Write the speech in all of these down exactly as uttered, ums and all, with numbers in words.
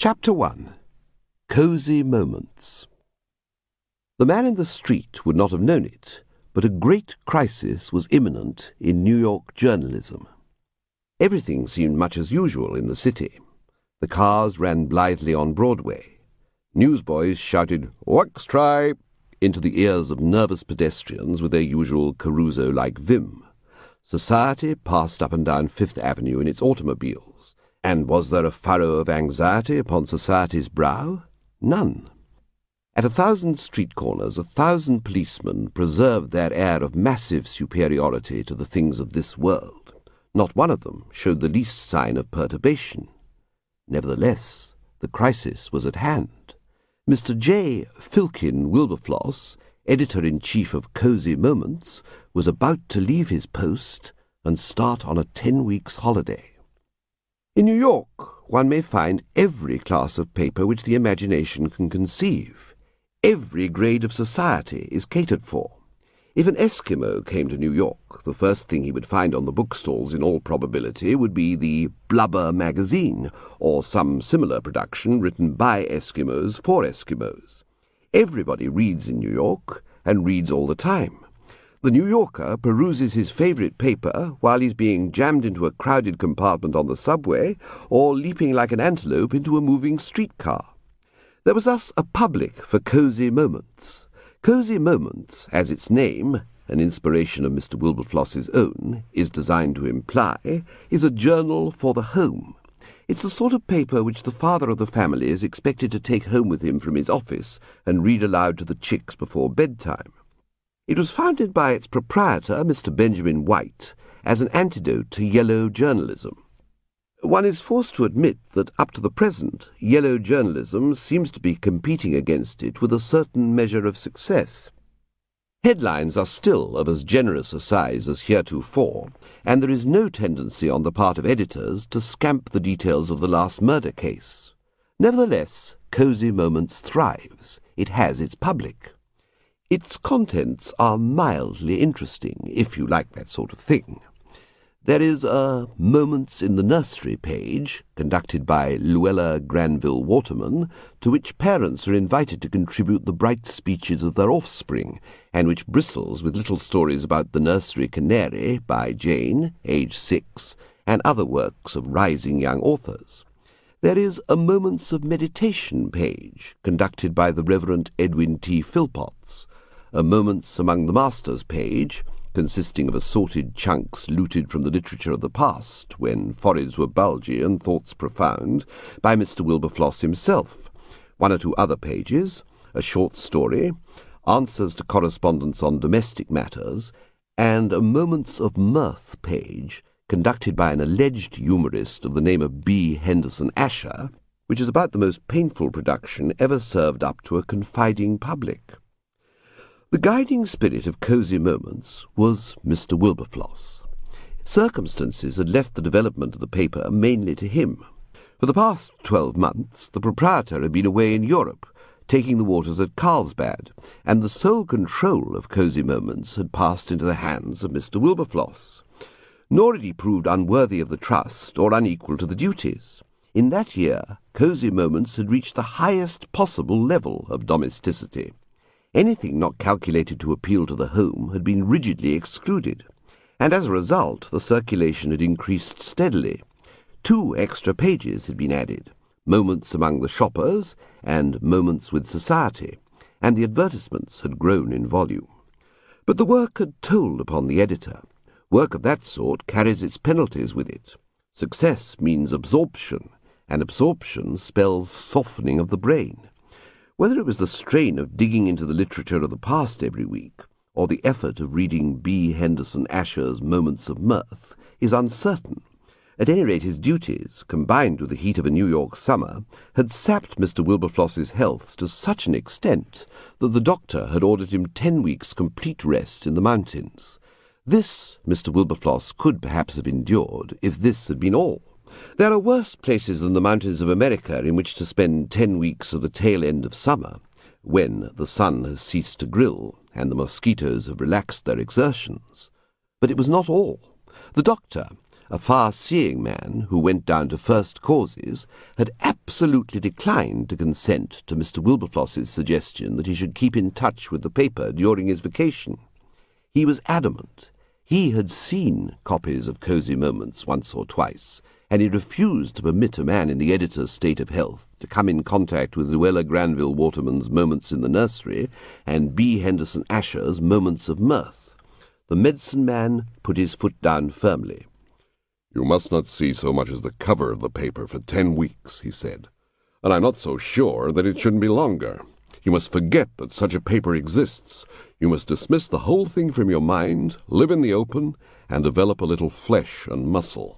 Chapter one. Cosy Moments. The man in the street would not have known it, but a great crisis was imminent in New York journalism. Everything seemed much as usual in the city. The cars ran blithely on Broadway. Newsboys shouted, "Wax try!" into the ears of nervous pedestrians with their usual Caruso-like vim. Society passed up and down Fifth Avenue in its automobiles. And was there a furrow of anxiety upon society's brow? None. At a thousand street corners, a thousand policemen preserved their air of massive superiority to the things of this world. Not one of them showed the least sign of perturbation. Nevertheless, the crisis was at hand. Mister J. Filkin Wilberfloss, editor-in-chief of Cosy Moments, was about to leave his post and start on a ten weeks' holiday. In New York, one may find every class of paper which the imagination can conceive. Every grade of society is catered for. If an Eskimo came to New York, the first thing he would find on the bookstalls in all probability would be the Blubber magazine, or some similar production written by Eskimos for Eskimos. Everybody reads in New York, and reads all the time. The New Yorker peruses his favourite paper while he's being jammed into a crowded compartment on the subway or leaping like an antelope into a moving streetcar. There was thus a public for Cosy Moments. Cosy Moments, as its name, an inspiration of Mister Wilberfloss's own, is designed to imply, is a journal for the home. It's the sort of paper which the father of the family is expected to take home with him from his office and read aloud to the chicks before bedtime. It was founded by its proprietor, Mister Benjamin White, as an antidote to yellow journalism. One is forced to admit that up to the present, yellow journalism seems to be competing against it with a certain measure of success. Headlines are still of as generous a size as heretofore, and there is no tendency on the part of editors to scamp the details of the last murder case. Nevertheless, Cosy Moments thrives. It has its public. Its contents are mildly interesting, if you like that sort of thing. There is a Moments in the Nursery page, conducted by Luella Granville Waterman, to which parents are invited to contribute the bright speeches of their offspring, and which bristles with little stories about the nursery canary by Jane, age six, and other works of rising young authors. There is a Moments of Meditation page, conducted by the Reverend Edwin T. Philpotts, a Moments Among the Masters page, consisting of assorted chunks looted from the literature of the past, when foreheads were bulgy and thoughts profound, by Mister Wilberfloss himself, one or two other pages, a short story, answers to correspondence on domestic matters, and a Moments of Mirth page, conducted by an alleged humorist of the name of B. Henderson Asher, which is about the most painful production ever served up to a confiding public. The guiding spirit of Cosy Moments was Mister Wilberfloss. Circumstances had left the development of the paper mainly to him. For the past twelve months the proprietor had been away in Europe, taking the waters at Carlsbad, and the sole control of Cosy Moments had passed into the hands of Mister Wilberfloss. Nor had he proved unworthy of the trust or unequal to the duties. In that year, Cosy Moments had reached the highest possible level of domesticity. Anything not calculated to appeal to the home had been rigidly excluded, and as a result the circulation had increased steadily. Two extra pages had been added, Moments Among the Shoppers and Moments with Society, and the advertisements had grown in volume. But the work had told upon the editor. Work of that sort carries its penalties with it. Success means absorption, and absorption spells softening of the brain. Whether it was the strain of digging into the literature of the past every week, or the effort of reading B. Henderson Asher's Moments of Mirth, is uncertain. At any rate, his duties, combined with the heat of a New York summer, had sapped Mister Wilberfloss's health to such an extent that the doctor had ordered him ten weeks' complete rest in the mountains. This Mister Wilberfloss could perhaps have endured if this had been all. There are worse places than the mountains of America in which to spend ten weeks of the tail end of summer, when the sun has ceased to grill and the mosquitoes have relaxed their exertions. But it was not all. The doctor, a far-seeing man who went down to first causes, had absolutely declined to consent to Mister Wilberfloss's suggestion that he should keep in touch with the paper during his vacation. He was adamant. He had seen copies of Cosy Moments once or twice, and he refused to permit a man in the editor's state of health to come in contact with Luella Granville Waterman's Moments in the Nursery and B. Henderson Asher's Moments of Mirth. The medicine man put his foot down firmly. "You must not see so much as the cover of the paper for ten weeks, he said, "and I'm not so sure that it shouldn't be longer. You must forget that such a paper exists. You must dismiss the whole thing from your mind, live in the open, and develop a little flesh and muscle."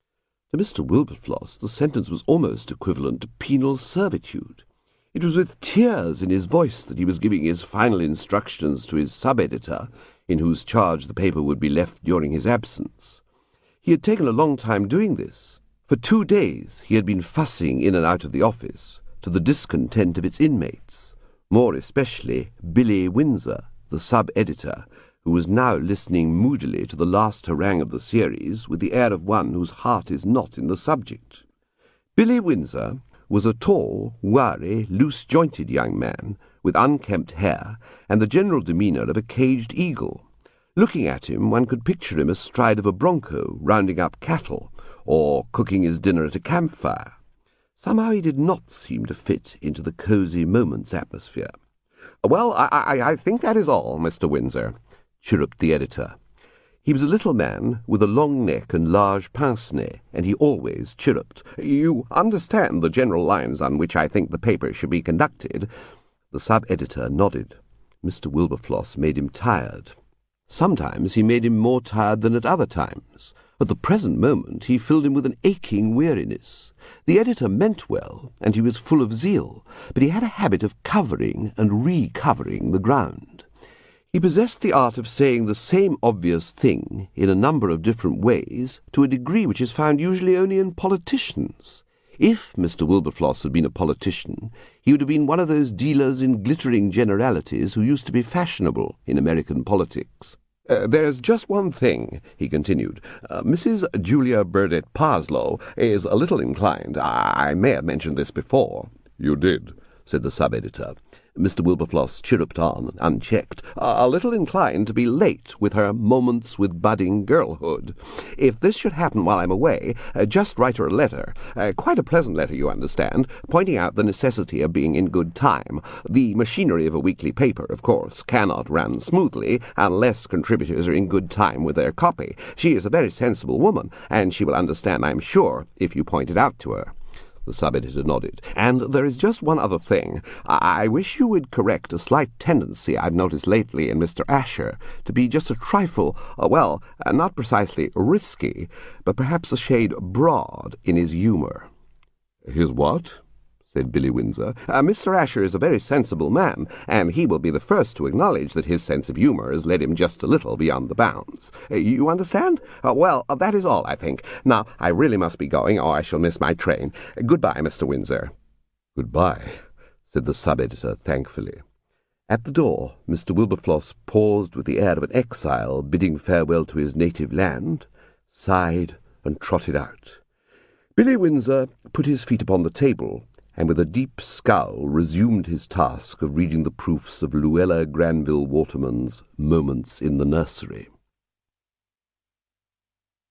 To Mister Wilberfloss, the sentence was almost equivalent to penal servitude. It was with tears in his voice that he was giving his final instructions to his sub-editor, in whose charge the paper would be left during his absence. He had taken a long time doing this. For two days he had been fussing in and out of the office, to the discontent of its inmates, more especially Billy Windsor, the sub-editor, who was now listening moodily to the last harangue of the series with the air of one whose heart is not in the subject. Billy Windsor was a tall, wiry, loose-jointed young man, with unkempt hair and the general demeanour of a caged eagle. Looking at him, one could picture him astride of a bronco, rounding up cattle, or cooking his dinner at a campfire. Somehow he did not seem to fit into the Cosy Moments atmosphere. "Well, I, I, I think that is all, Mister Windsor," chirruped the editor. He was a little man with a long neck and large pince-nez, and he always chirruped. "You understand the general lines on which I think the paper should be conducted?" The sub-editor nodded. Mister Wilberfloss made him tired. Sometimes he made him more tired than at other times. At the present moment he filled him with an aching weariness. The editor meant well, and he was full of zeal, but he had a habit of covering and recovering the ground. He possessed the art of saying the same obvious thing in a number of different ways, to a degree which is found usually only in politicians. If Mister Wilberfloss had been a politician, he would have been one of those dealers in glittering generalities who used to be fashionable in American politics. Uh, "There's just one thing," he continued. Uh, "Missus Julia Burdett Parslow is a little inclined. I may have mentioned this before." "You did," said the sub-editor. Mister Wilberfloss chirruped on, unchecked, "a little inclined to be late with her Moments with Budding Girlhood. If this should happen while I'm away, uh, just write her a letter, uh, quite a pleasant letter, you understand, pointing out the necessity of being in good time. The machinery of a weekly paper, of course, cannot run smoothly unless contributors are in good time with their copy. She is a very sensible woman, and she will understand, I'm sure, if you point it out to her." The sub-editor nodded. "And there is just one other thing. I, I wish you would correct a slight tendency I've noticed lately in Mister Asher to be just a trifle, uh, well, uh, not precisely risky, but perhaps a shade broad in his humour." "His what?" said Billy Windsor. Uh, Mister Asher is a very sensible man, and he will be the first to acknowledge that his sense of humour has led him just a little beyond the bounds. Uh, you understand? Uh, well, uh, that is all, I think. Now, I really must be going, or I shall miss my train. Uh, goodbye, Mister Windsor." "Goodbye," said the sub-editor thankfully. At the door, Mister Wilberfloss paused with the air of an exile bidding farewell to his native land, sighed, and trotted out. Billy Windsor put his feet upon the table, and with a deep scowl resumed his task of reading the proofs of Luella Granville Waterman's Moments in the Nursery.